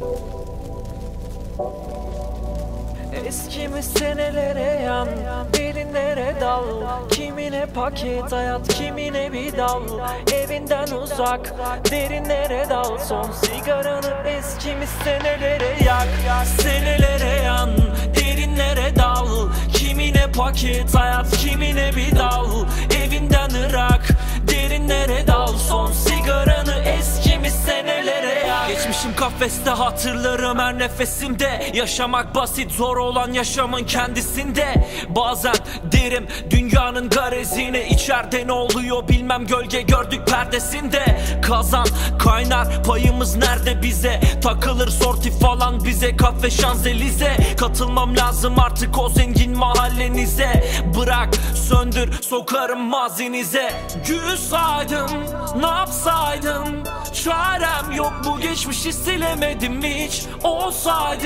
Eskimiş senelere yan, derinlere dal. Kimine paket hayat, kimine bir dal. Evinden uzak, derinlere dal. Son sigaranı eskimiş senelere yak. Senelere yan, derinlere dal. Kimine paket hayat, kimine bir dal. Evinden ırak, derinlere dal. Son sigaranı eskimiş senelere yak. Geçmişim kafeste, hatırlarım her nefesimde. Yaşamak basit, zor olan yaşamın kendisinde. Bazen derim dünyanın garezine, içeride ne oluyor bilmem, gölge gördük perdesinde. Kazan kaynar, payımız nerede bize? Takılır sorti falan bize, kafe Şanzelize. Katılmam lazım artık o zengin mahallenize. Bırak söndür, sokarım mazinize. Gül saydım, ne yapsaydım? Çarem yok, bu geçmişi silemedim hiç. Olsaydı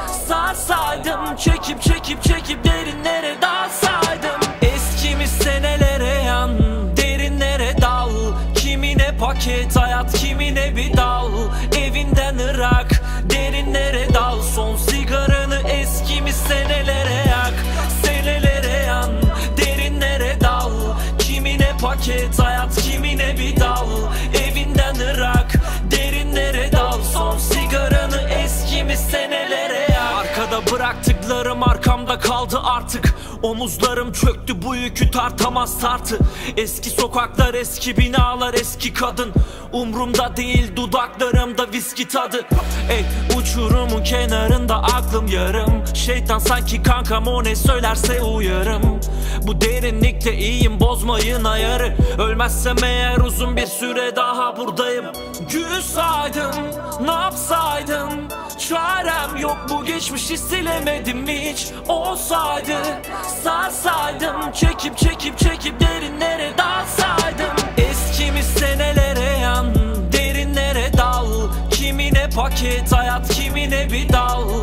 sarsaydım, çekip çekip çekip derinlere dalsaydım. Eskimiş senelere yan, derinlere dal. Kimine paket hayat, kimine bir dal. Evinden ırak, derinlere dal. Son sigaranı eskimiş senelere yak. Senelere yan, derinlere dal. Kimine paket hayat, kimine bir dal. Evinden ırak, derinlere dal. Son sigaranı eskimiş senelere yak. Arkada bıraktıklarım arkamda kaldı artık. Omuzlarım çöktü, bu yükü tartamaz tartı. Eski sokaklar, eski binalar, eski kadın. Umrumda değil, dudaklarımda viski tadı. Ey uçurumun kenarında aklım yarım. Şeytan sanki kankam, o ne söylerse uyarım. Bu derinlikte iyiyim, bozmayın ayarı. Ölmezsem eğer uzun bir süre daha buradayım. Gül saydım, ne yapsaydım? Çarem yok, bu geçmişi silemedim hiç. Olsaydı sarsaydım, çekip çekip çekip derinlere dalsaydım. Eskimiş senelere yan, derinlere dal. Kimine paket hayat, kimine bir dal.